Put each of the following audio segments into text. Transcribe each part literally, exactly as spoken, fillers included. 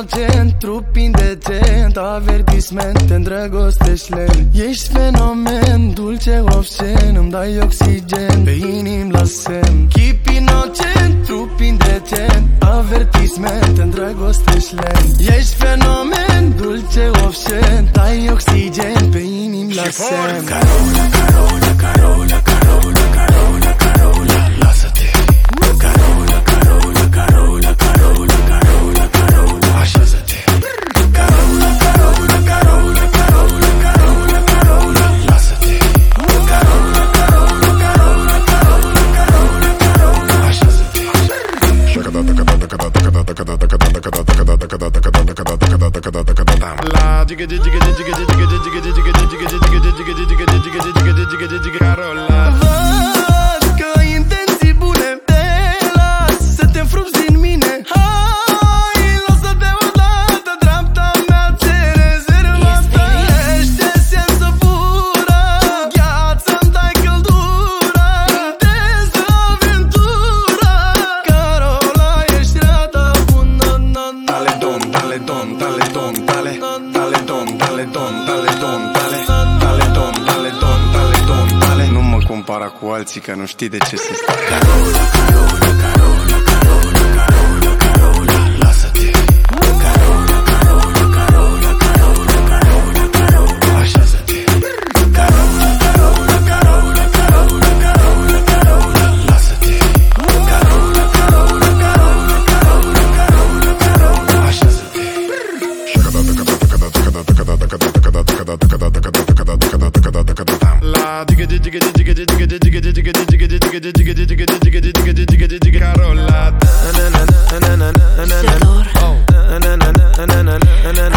inocent, trup indecent, avertisment, te îndrăgostești lent. Ești fenomen, dulce obscen, îmi dai oxigen, pe inim la semn. Chip inocent, trup indecent, avertisment, te îndrăgostești lent. Ești fenomen, dulce obscen, dai oxigen, pe inim la semn. Carola, Carola, Carola, Carola, Carola, Carola, lasă-te. Carola, Carola, Carola, Carola, Carola, Carola, așează-te. Carola, Carola, Carola, Carola, Carola, Carola, lasă-te. Carola, Carola, Carola, Carola, Carola, Carola, așează-te. La giga giga giga giga giga giga giga giga giga giga giga giga giga giga giga giga Carola. Văd că ai intenții bune, te las să te înfrupți din mine. Hai, lasă-te odată, dreapta mea ți rezervată. Ești esență pură, gheață-mi dai căldură, intensă aventură. Carola, ești rata bună. Dale don, dale don, dale don, dale Dale don, dale don, dale don, dale Dale don, dale don, dale don, dale. Nu mă compara cu alții că nu știi de ce se stă. Carola, Carola, Carola, Carola, Carola, Carola, lasă-te. Carola, Carola, Carola, Carola, Carola, Carola, așează-te. Carola, Carola, Carola, Carola, Carola, Carola, lasă-te. Carola, Carola, Carola, Carola, Carola, Carola, așează-te. La giga giga giga giga giga giga giga giga giga giga giga giga giga giga giga giga giga Carola.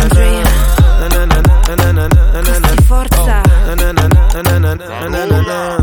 Andrea, questa è forza.